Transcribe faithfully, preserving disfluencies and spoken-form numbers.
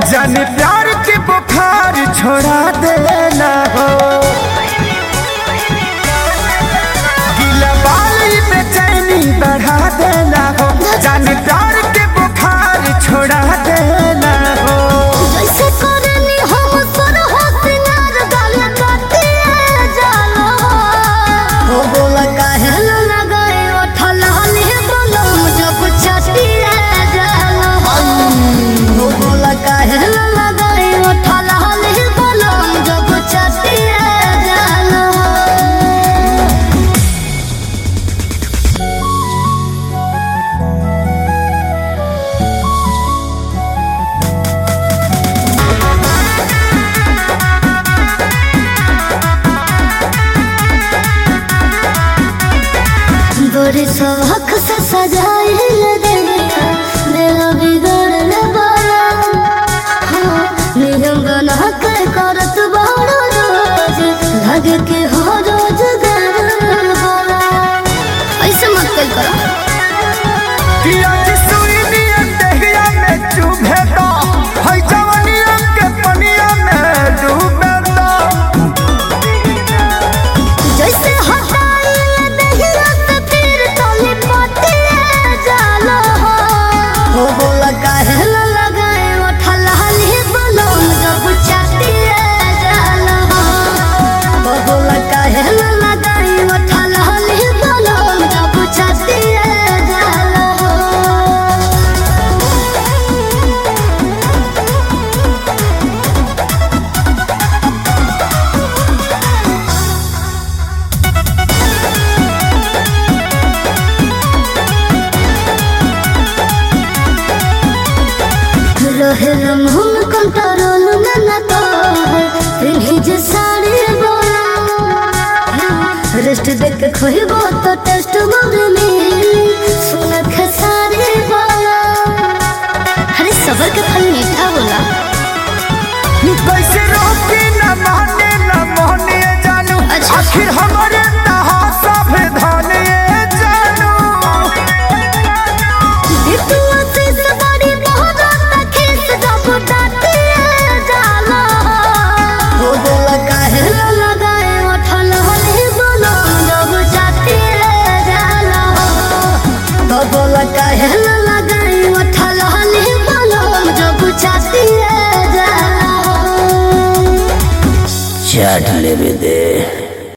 जाने प्यार के बुखार छोड़ा देना हो, गीला बाली बेचैनी बढ़ा देना हो, जाने प्यार के बुखार छोड़ा देना हो। जैसे करनी हम सरह सिंगार गाल काटिए जानो हो, बोला काहे न लगाए ओठल हनी बलम जब छटिए जानो हो, बोला काहे न लगाए ओठल हनी बलम जब छटिए जानो। बड़े शौक से सजाए दिया मेरा बिगड़ल बाला, हाँ नियम बना के करत बड़ो रोज लगे के हो रोज गरल बाला। ऐसे मत कल करो कि आज सुइनिया देहिया में चुभे तो, है जवनिया के पनिया में डूबे तो। जैसे हटाई देहिया से फिर तले पटिए जालो हो, बोला काहे न लगाए ओठल हनी बलम जब छटिए जालो हो, बोला काहे न लगाए ओठल हनी बलम जब छटिए जालो हो। रहे रमहुन कंट्रोल में न तो पिन्ही जे साड़ी बोला, रेस्ट देख के खोइबो तो टेस्ट मोर में सुन के साड़ी बोला। अरे सबर के फल मीठा होला। कैसे रोके न माने न मोहने जानू, अच्छा। आखिर हमारे तहा सब धाने जानू। बितुआ से सवारी बहुत खीस जब डाटिए जाला हो, बोला काहे न लगाए ओठल हनी बलम जब छटिए जाला हो, बोला काहे न लगाए ओठल हनी बलम जब छटिए जाला हो। चाट लेवे दे।